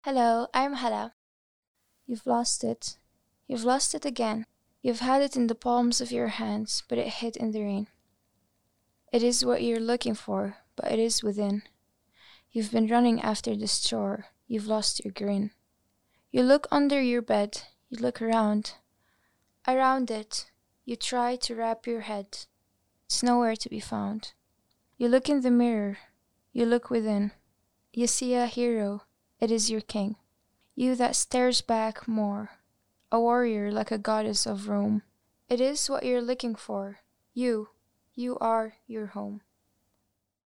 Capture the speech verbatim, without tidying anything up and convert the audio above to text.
Hello, I'm Hala. You've lost it. You've lost it again. You've had it in the palms of your hands, but it hid in the rain. It is what you're looking for, but it is within. You've been running after the store. You've lost your grin. You look under your bed. You look around. Around it. You try to wrap your head. It's nowhere to be found. You look in the mirror. You look within. You see a hero. It is your king. You that stares back more. A warrior like a goddess of Rome. It is what you're looking for. You. You are your home.